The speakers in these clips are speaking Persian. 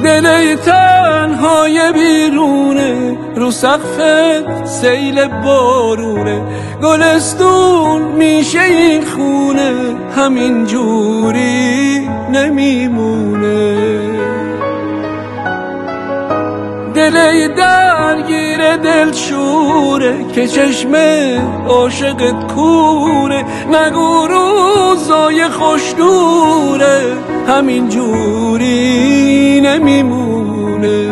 دل تنهای بیرونه، رو سقفت سیل بارونه، گلستون میشه این خونه، همین جوری نمیمونه. دل درگیر دلشوره که چشم عاشقت کوره، نگو روزای خوش دوره، همین جوری نمیمونه.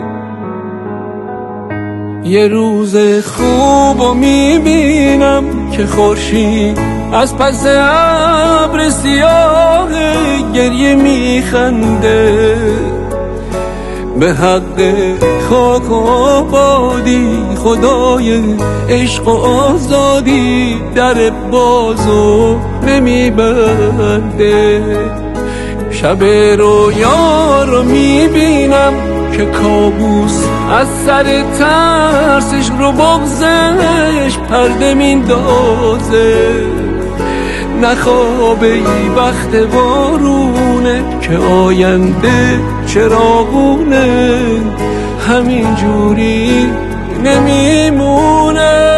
یه روز خوبو میبینم که خورشید از پس ابر سیاه گریه میخنده، به حق خاک و آبادی خدای عشق و آزادی در بازو نمیبنده. شب رویا رو میبینم که کابوس از سر ترسش رو بغزش پرده میندازه، نخوابه ای وقت بارونه که آینده چراغونه، همین جوری نمیمونه.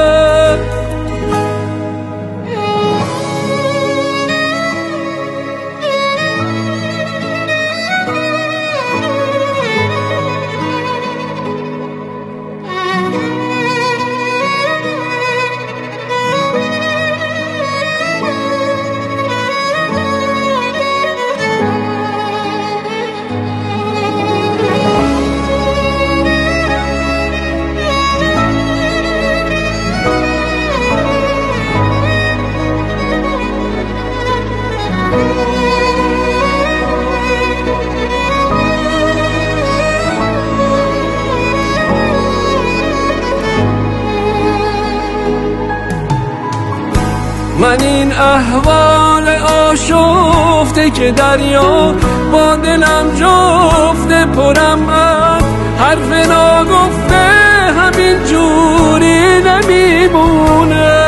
من این احوال آشفته که دریا با دلم جفته، پرم از حرف ناگفته، همین جوری نمیمونه.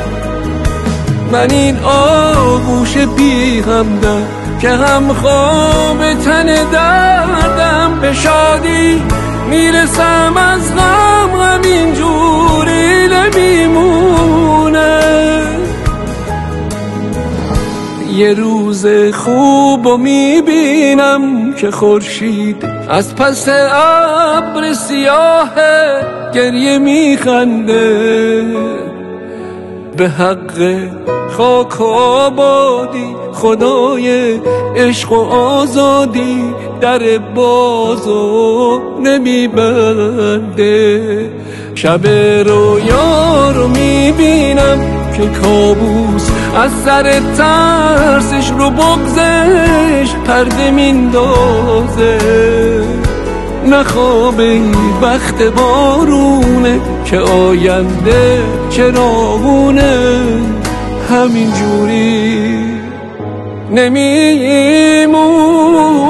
من این آغوش بی همدم که هم خواب تن دردم، به شادی میرسم از غم، همین جوری نمیمونه. یه روز خوبو میبینم که خورشید از پس ابر سیاه گریه میخنده، به حق خاک و آبادی خدای عشق و آزادی در بازو نمیبنده. شب رویا رو میبینم که کابوس از سر ترسش رو بغزش پرده میندازه، نخوابه ای وقت بارونه که آینده چراغونه، همین جوری نمیمونه.